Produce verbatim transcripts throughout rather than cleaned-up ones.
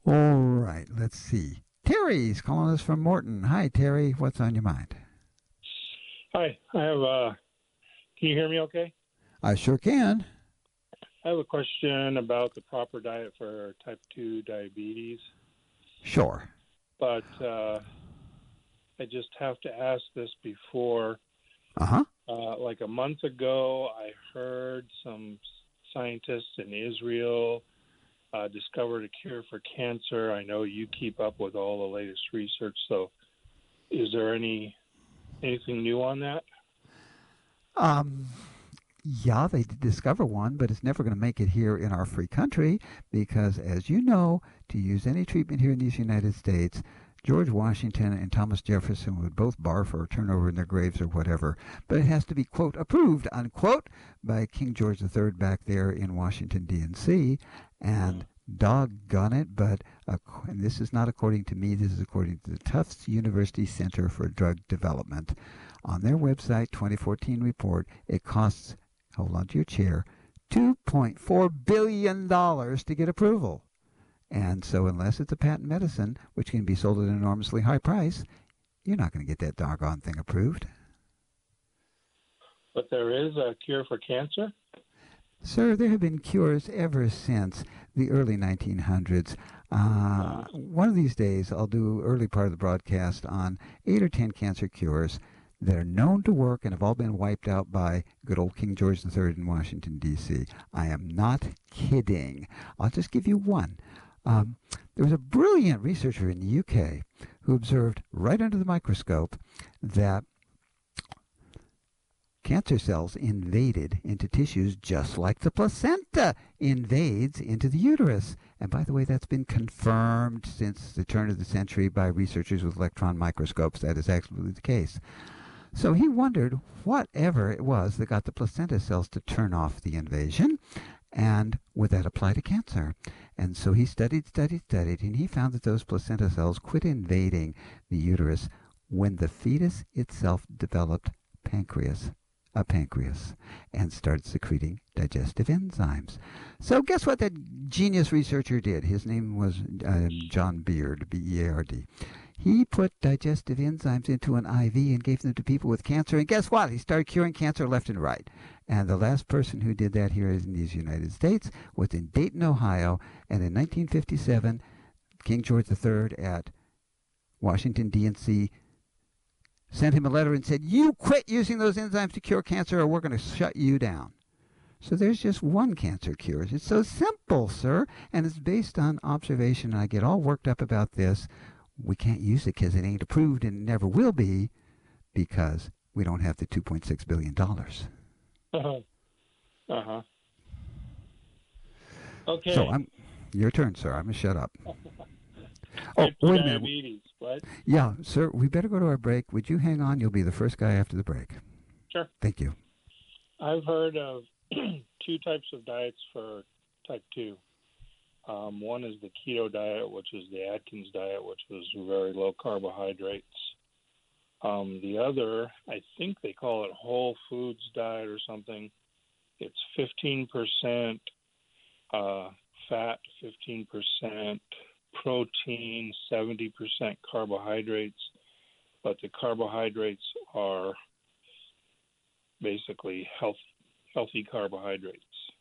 All right, let's see. Terry's calling us from Morton. Hi, Terry. What's on your mind? Hi, I have. Uh, can you hear me? Okay. I sure can. I have a question about the proper diet for type two diabetes, Sure. but uh, I just have to ask this before. Uh huh. Uh, like a month ago, I heard some scientists in Israel uh, discovered a cure for cancer. I know you keep up with all the latest research, so is there any anything new on that? Um, yeah, they did discover one, but it's never going to make it here in our free country because, as you know, to use any treatment here in these United States, George Washington and Thomas Jefferson would both barf or turn over in their graves or whatever, but it has to be, quote, approved, unquote, by King George the Third back there in Washington, D C, and doggone it, but, uh, and this is not according to me, this is according to the Tufts University Center for Drug Development. On their website, twenty fourteen report, it costs, hold on to your chair, two point four billion dollars to get approval. And so unless it's a patent medicine, which can be sold at an enormously high price, you're not going to get that doggone thing approved. But there is a cure for cancer? Sir, there have been cures ever since the early nineteen hundreds. Uh, one of these days, I'll do early part of the broadcast on eight or ten cancer cures that are known to work and have all been wiped out by good old King George the Third in Washington, D C. I am not kidding. I'll just give you one. Um, there was a brilliant researcher in the U K who observed right under the microscope that cancer cells invaded into tissues just like the placenta invades into the uterus. And by the way, that's been confirmed since the turn of the century by researchers with electron microscopes. That is absolutely the case. So he wondered whatever it was that got the placenta cells to turn off the invasion, and would that apply to cancer? And so he studied, studied, studied, and he found that those placenta cells quit invading the uterus when the fetus itself developed pancreas, a pancreas, and started secreting digestive enzymes. So guess what that genius researcher did? His name was uh, John Beard, B E A R D. He put digestive enzymes into an I V and gave them to people with cancer, and guess what? He started curing cancer left and right. And the last person who did that here in these United States was in Dayton, Ohio, and in nineteen fifty-seven, King George the Third at Washington, D C, sent him a letter and said, you quit using those enzymes to cure cancer or we're going to shut you down. So there's just one cancer cure. It's so simple, sir, and it's based on observation. I get all worked up about this. We can't use it because it ain't approved and it never will be because we don't have the two point six billion dollars. Uh-huh. Uh-huh. Okay. So I'm, your turn, sir. I'm going to shut up. Oh, wait a minute. Diabetes, what? Yeah, sir, we better go to our break. Would you hang on? You'll be the first guy after the break. Sure. Thank you. I've heard of two types of diets for type two. Um, one is the keto diet, which is the Atkins diet, which was very low carbohydrates. Um, the other, I think they call it whole foods diet or something. It's fifteen percent uh, fat, fifteen percent protein, seventy percent carbohydrates, but the carbohydrates are basically health, healthy carbohydrates.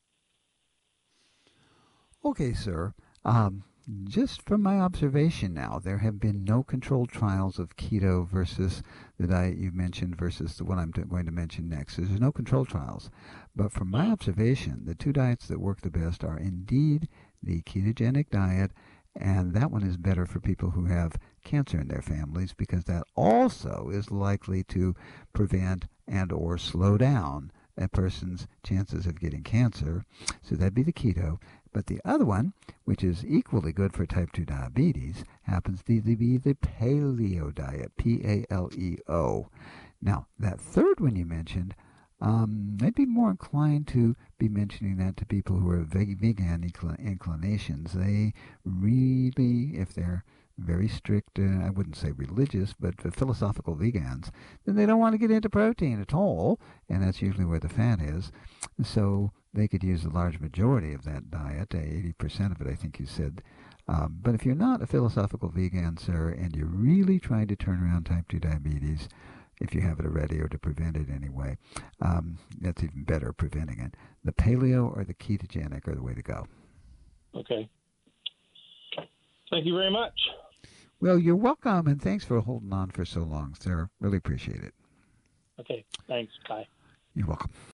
Okay, sir. Um, just from my observation now, there have been no controlled trials of keto versus the diet you mentioned versus the one I'm going to mention next. There's no controlled trials. But from my observation, the two diets that work the best are indeed the ketogenic diet, and that one is better for people who have cancer in their families because that also is likely to prevent and or slow down a person's chances of getting cancer. So that'd be the keto. But the other one, which is equally good for type two diabetes, happens to be the paleo diet, P A L E O. Now, that third one you mentioned, um, I'd be more inclined to be mentioning that to people who are vegan inclinations. They really, if they're very strict, uh, I wouldn't say religious, but philosophical vegans, then they don't want to get into protein at all, and that's usually where the fat is. So they could use a large majority of that diet, eighty percent of it, I think you said, Um, but if you're not a philosophical vegan, sir, and you're really trying to turn around type two diabetes, if you have it already or to prevent it anyway, um, that's even better, preventing it. The paleo or the ketogenic are the way to go. Okay. Thank you very much. Well, you're welcome, and thanks for holding on for so long, sir. Really appreciate it. Okay, thanks. Bye. You're welcome.